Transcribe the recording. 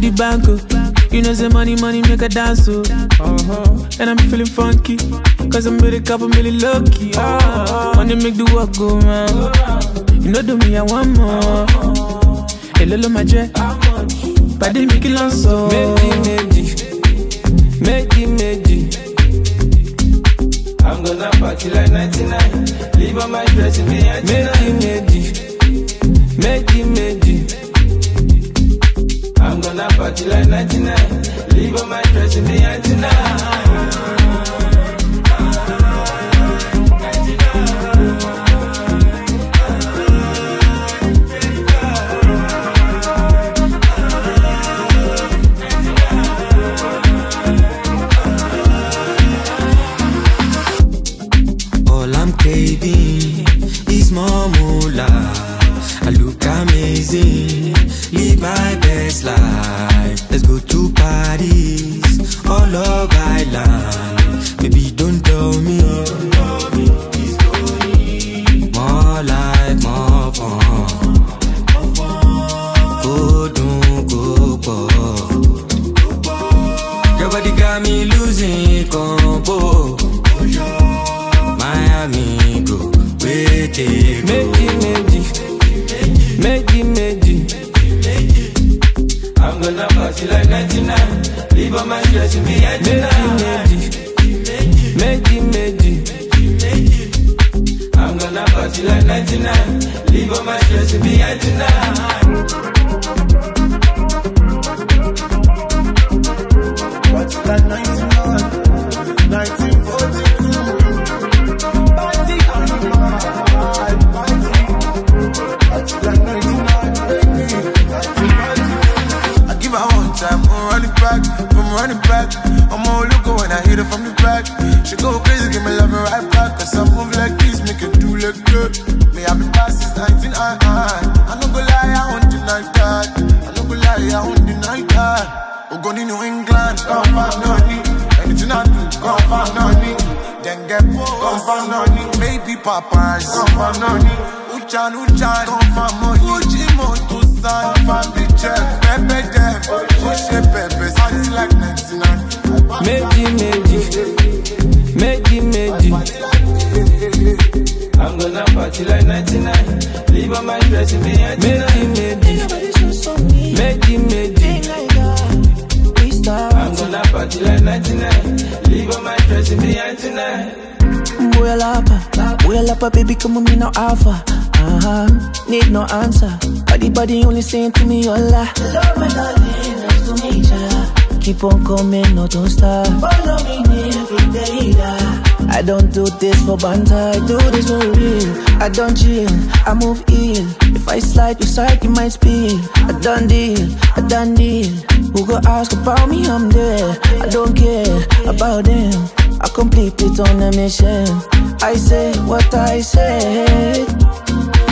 the bank, oh. You know say money make a dance, oh. And I'm feeling funky, cause I'm with a couple million lucky, Money make the work go round. You know do me, I want more. Hey, lolo my jet, body make it long so. Meji. I'm gonna party like 99. Leave on my dress and me at Meji. I'm gonna party like 99. Leave on my dress and me at It's more moolah. I look amazing. Live my best life. Let's go to Paris or Love Island. Baby, don't tell me. More life, more fun. Go don't go for. Your body got me losing combo. Miami go, wait Meji. I'm gonna party like 99. Leave on my dress and me at Meji. I'm gonna party like 99. Leave on my dress and me at What's that 99? 1942. Party on the mind. Party. What's that 99, baby? 1942. I give her one time, I'm running back. I'm all loco when I hit her from the back. She go crazy, give me love and right back. Cause I move like this, make it do like good. Me, I've been past since 1999. I no go lie, I won't deny that. We go to New England, come find money. Anything I do, come find money. Then get poor, come find money. Maybe Papa's, come find money. Uchan, come find money. Fujimoto san, find the check. Pepe them, push it, pepe. Party like 99. Meji. I'm gonna party like 99. Leave on my dress and be at Meji. I'm gonna party like 99. Leave on my dress and be at Boy lapa, baby, come with me now, alpha. Need no answer. Body only saying to me, hola. Love my darling, nice to meet ya. Keep on coming, no don't stop. Follow me near, big data. I don't do this for banter, I do this for real. I don't chill, I move ill. If I slide, you side, you might spill. I done deal. Who go ask about me, I'm there. I don't care about them. I complete it on a mission. I say what I said.